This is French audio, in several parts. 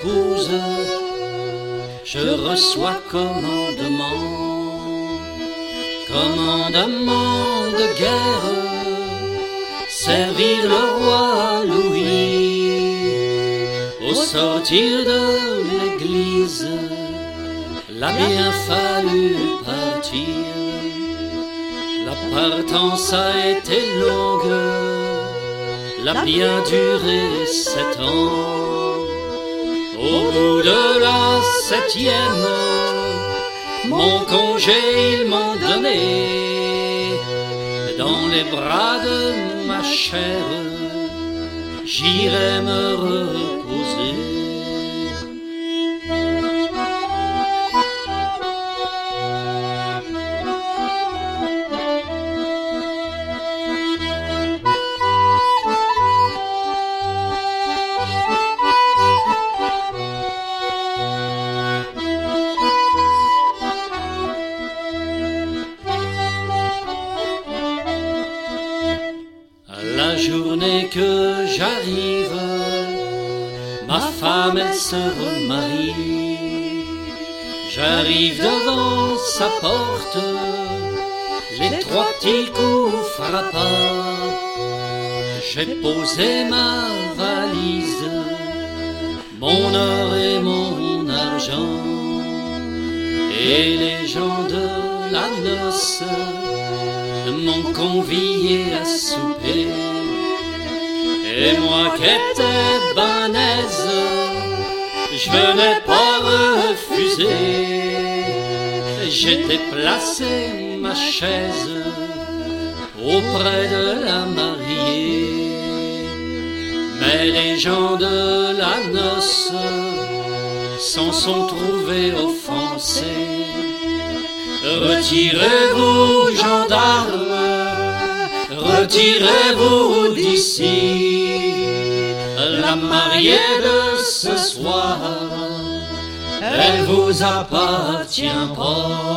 épouse, je reçois commandement de guerre, servir le roi Louis. Au sortir de l'église, l'a bien fallu partir. La partance a été longue, l'a bien duré 7 ans. Au bout de la 7e, mon congé ils m'ont donné. Dans les bras de ma chère, j'irai me reposer. La journée que j'arrive, ma femme elle se remarie. J'arrive devant sa porte, les 3 petits coups frappants. J'ai posé ma valise, mon or et mon argent, et les gens de la noce m'ont convié à souper. Et moi qui étais ben aise, je venais pas refuser. J'ai déplacé ma chaise auprès de la mariée. Mais les gens de la noce s'en sont trouvés offensés. Retirez-vous, gendarmes, retirez-vous d'ici. La mariée de ce soir, elle vous appartient pas.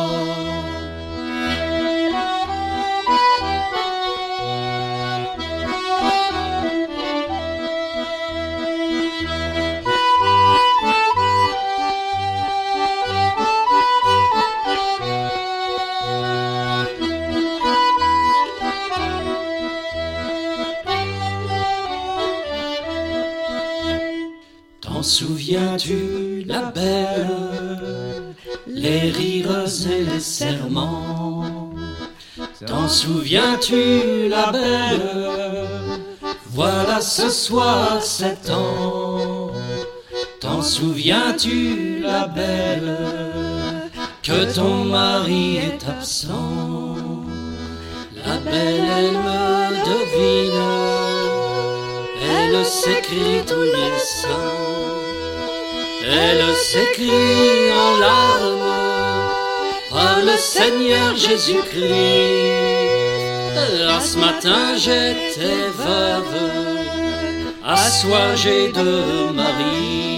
T'en souviens-tu, la belle, les rires et les serments? T'en souviens-tu, la belle, voilà ce soir 7 ans. T'en souviens-tu, la belle, que ton mari est absent? La belle, elle me devine, elle s'écrit tous les saints. Elle s'écrie en larmes par le Seigneur Jésus-Christ. À ce matin j'étais veuve, à soir j'ai 2 maris.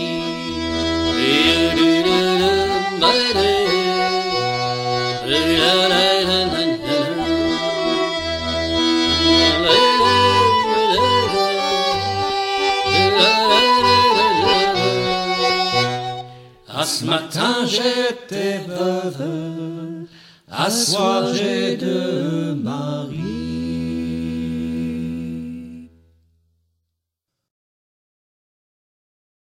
À ce matin j'étais veuve, à soir j'ai 2